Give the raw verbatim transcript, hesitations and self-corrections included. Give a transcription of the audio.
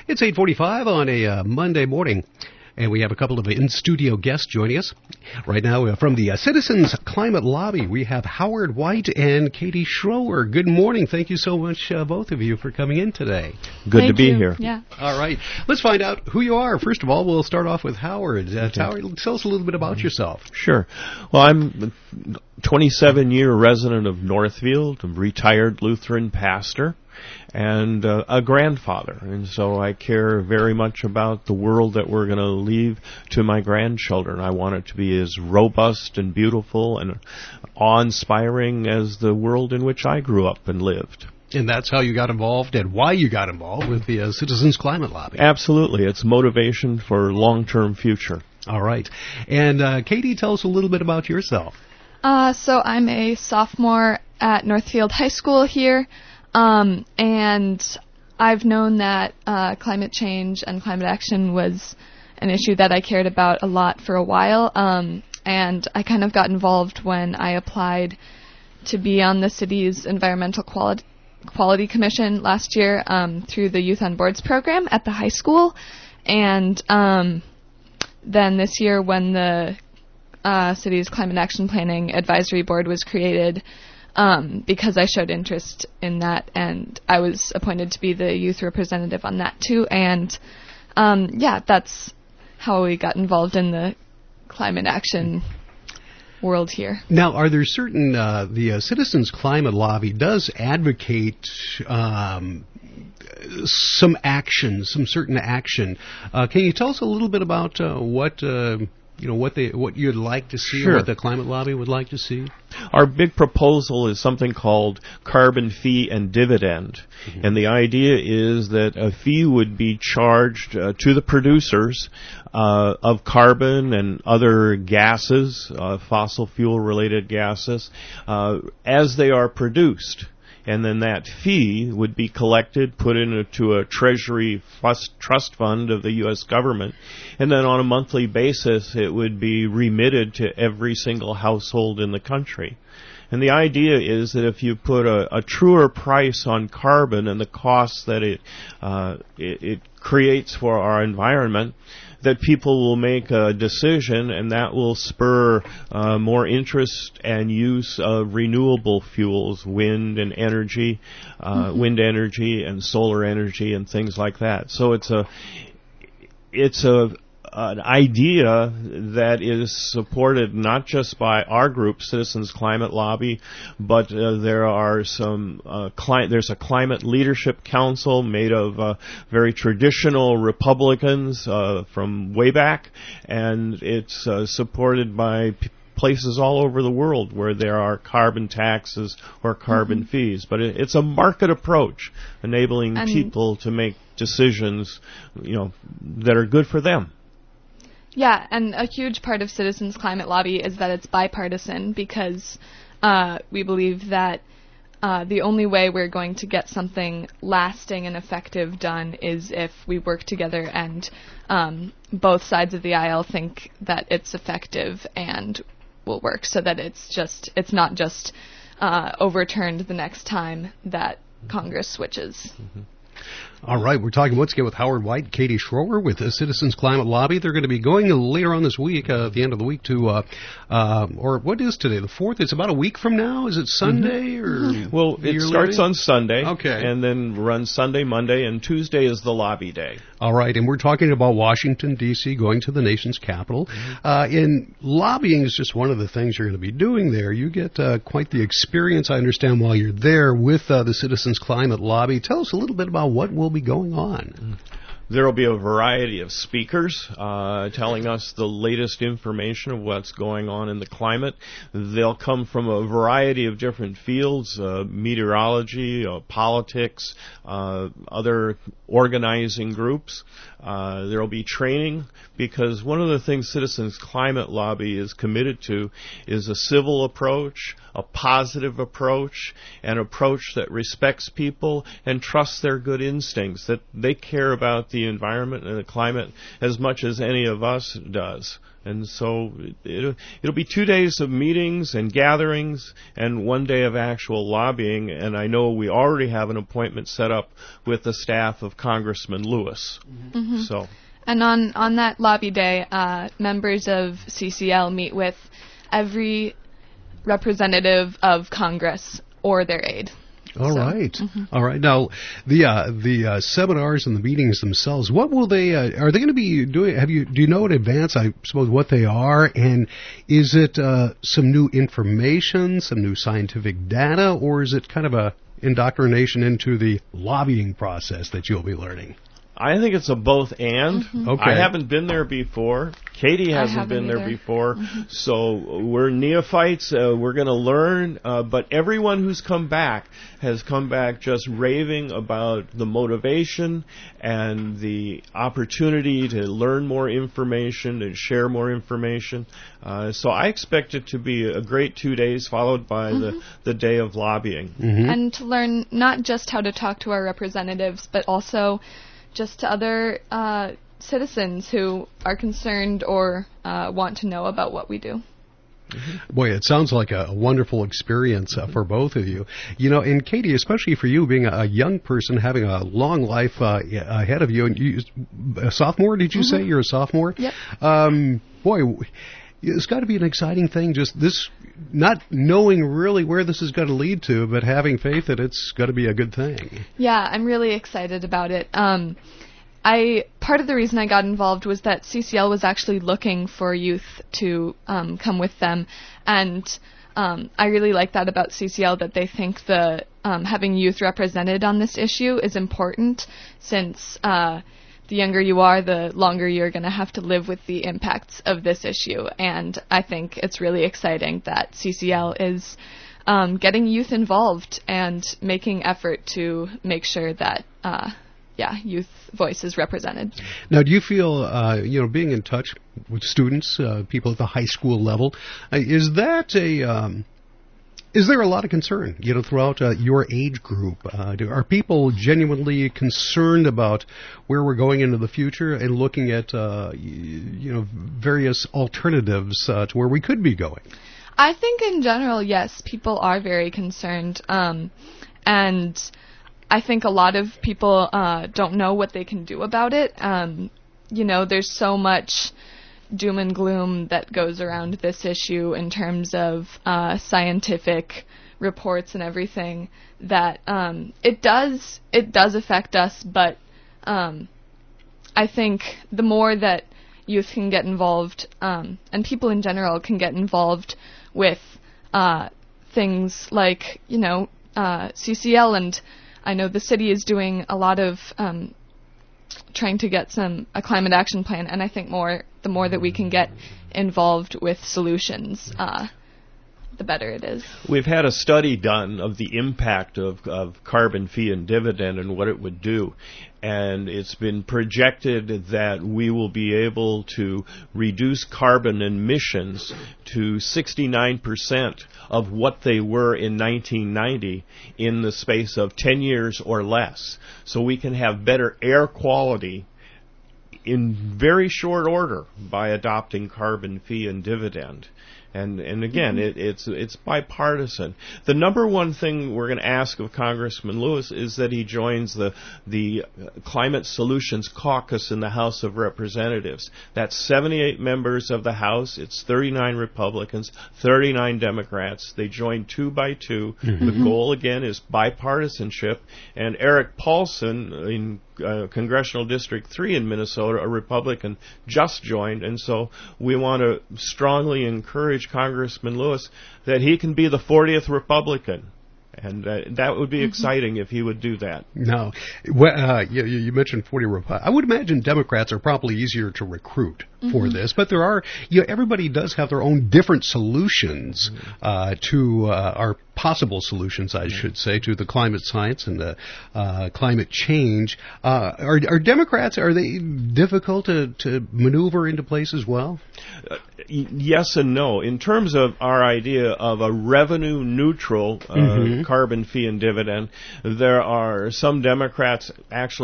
It's eight forty-five on a uh, Monday morning, and we have a couple of in-studio guests joining us. Right now, uh, from the uh, Citizens Climate Lobby, we have Howard White and Katie Schroer. Good morning. Thank you so much, uh, both of you, for coming in today. Good Thank to be you. here. Yeah. All right. Let's find out who you are. First of all, we'll start off with Howard. Uh, Okay. Howard, tell us a little bit about yourself. Sure. Well, I'm a twenty-seven-year resident of Northfield, a retired Lutheran pastor, and uh, a grandfather. And so I care very much about the world that we're going to leave to my grandchildren. I want it to be as robust and beautiful and awe-inspiring as the world in which I grew up and lived. And that's how you got involved and why you got involved with the uh, Citizens Climate Lobby. Absolutely. It's motivation for long-term future. All right. And uh, Katie, tell us a little bit about yourself. Uh, so I'm a sophomore at Northfield High School here, um, and I've known that uh, climate change and climate action was an issue that I cared about a lot for a while, um, and I kind of got involved when I applied to be on the city's Environmental Quality Quality Commission last year um, through the Youth on Boards program at the high school, and um, then this year when the uh, city's Climate Action Planning Advisory Board was created, um, because I showed interest in that, and I was appointed to be the youth representative on that too, and um, yeah, that's how we got involved in the climate action world here. Now, are there certain, uh, the uh, Citizens Climate Lobby does advocate um, some action, some certain action. Uh, can you tell us a little bit about uh, what, uh, you know, what they, what you'd like to see, Sure. or what the Climate Lobby would like to see? Our big proposal is something called carbon fee and dividend. Mm-hmm. And the idea is that a fee would be charged uh, to the producers uh, of carbon and other gases, uh, fossil fuel related gases, uh, as they are produced. And then that fee would be collected, put into a treasury trust fund of the U S government, and then on a monthly basis it would be remitted to every single household in the country. And the idea is that if you put a, a truer price on carbon and the costs that it, uh, it, it creates for our environment, that people will make a decision, and that will spur uh, more interest and use of renewable fuels, wind and energy, uh, mm-hmm. wind energy and solar energy and things like that. So it's a it's a an idea that is supported not just by our group, Citizens Climate Lobby, but uh, there are some uh, cli- there's a climate leadership council made of uh, very traditional Republicans uh, from way back, and it's uh, supported by p- places all over the world where there are carbon taxes or carbon mm-hmm. fees. But it, it's a market approach, enabling and people to make decisions, you know, that are good for them. Yeah, and a huge part of Citizens Climate Lobby is that it's bipartisan, because uh, we believe that uh, the only way we're going to get something lasting and effective done is if we work together and um, both sides of the aisle think that it's effective and will work, so that it's just it's not just uh, overturned the next time that Congress switches. Mm-hmm. All right, we're talking once again with Howard White and Katie Schroer with the Citizens Climate Lobby. They're going to be going later on this week, uh, at the end of the week, to, uh, uh, or what is today, the fourth? It's about a week from now? Is it Sunday? Mm-hmm. or Well, it starts on Sunday, okay, and then runs Sunday, Monday, and Tuesday is the lobby day. All right, and we're talking about Washington, D C, going to the nation's capital. Mm-hmm. Uh, and lobbying is just one of the things you're going to be doing there. You get uh, quite the experience, I understand, while you're there with uh, the Citizens Climate Lobby. Tell us a little bit about what will be going on. There will be a variety of speakers uh, telling us the latest information of what's going on in the climate. They'll come from a variety of different fields, uh, meteorology, uh, politics, uh, other organizing groups. Uh, there will be training, because one of the things Citizens Climate Lobby is committed to is a civil approach, a positive approach, an approach that respects people and trusts their good instincts, that they care about the the environment and the climate as much as any of us does. And so it, it'll be two days of meetings and gatherings and one day of actual lobbying. And I know we already have an appointment set up with the staff of Congressman Lewis. Mm-hmm. So, and on, on that lobby day, uh, members of C C L meet with every representative of Congress or their aide. All so, right, mm-hmm. all right. Now, the uh, the uh, seminars and the meetings themselves. What will they? Uh, are they going to be doing? Have you? Do you know in advance? I suppose what they are, and is it uh, some new information, some new scientific data, or is it kind of a indoctrination into the lobbying process that you'll be learning? I think it's a both and. Mm-hmm. Okay. I haven't been there before. Katie hasn't been there either. before. Mm-hmm. So we're neophytes. Uh, we're going to learn. Uh, but everyone who's come back has come back just raving about the motivation and the opportunity to learn more information and share more information. Uh, so I expect it to be a great two days followed by mm-hmm. the, the day of lobbying. Mm-hmm. And to learn not just how to talk to our representatives, but also just to other uh, citizens who are concerned or uh, want to know about what we do. Mm-hmm. Boy, it sounds like a, a wonderful experience uh, for both of you. You know, and Katie, especially for you being a, a young person, having a long life uh, ahead of you, and you, a sophomore, did you mm-hmm. say? You're a sophomore? Yep. Um, boy, it's got to be an exciting thing, just this, not knowing really where this is going to lead to, but having faith that it's going to be a good thing. Yeah, I'm really excited about it. Um, I part of the reason I got involved was that C C L was actually looking for youth to um, come with them, and um, I really like that about C C L, that they think the um, having youth represented on this issue is important, since uh, the younger you are, the longer you're going to have to live with the impacts of this issue. And I think it's really exciting that C C L is um, getting youth involved and making effort to make sure that, uh, yeah, youth voice is represented. Now, do you feel, uh, you know, being in touch with students, uh, people at the high school level, uh, is that a... Um Is there a lot of concern, you know, throughout uh, your age group? Uh, do, are people genuinely concerned about where we're going into the future and looking at, uh, you know, various alternatives uh, to where we could be going? I think in general, yes, people are very concerned. Um, and I think a lot of people uh, don't know what they can do about it. Um, you know, there's so much doom and gloom that goes around this issue in terms of uh, scientific reports and everything, that um, it does it does affect us, but um, I think the more that youth can get involved, um, and people in general can get involved with uh, things like, you know, uh, C C L, and I know the city is doing a lot of um, trying to get some a climate action plan, and I think more the more that we can get involved with solutions, uh, the better it is. We've had a study done of the impact of, of carbon fee and dividend and what it would do. And it's been projected that we will be able to reduce carbon emissions to sixty-nine percent of what they were in nineteen ninety in the space of ten years or less. So we can have better air quality in very short order by adopting carbon fee and dividend. And and again, it, it's it's bipartisan. The number one thing we're going to ask of Congressman Lewis is that he joins the the Climate Solutions Caucus in the House of Representatives. That's seventy-eight members of the House. It's thirty-nine Republicans, thirty-nine Democrats. They join two by two. Mm-hmm. The goal again is bipartisanship. And Eric Paulson in Uh, Congressional District three in Minnesota, a Republican, just joined, and so we want to strongly encourage Congressman Lewis that he can be the fortieth Republican. And uh, that would be mm-hmm. exciting if he would do that. No. Well, uh, you, you mentioned forty Republicans. I would imagine Democrats are probably easier to recruit mm-hmm. for this, but there are, you know, everybody does have their own different solutions mm-hmm. uh, to uh, our possible solutions, I should say, to the climate science and the uh, climate change. Uh, are, are Democrats, are they difficult to, to maneuver into place as well? Uh, yes and no. In terms of our idea of a revenue neutral uh, mm-hmm. carbon fee and dividend, there are some Democrats actually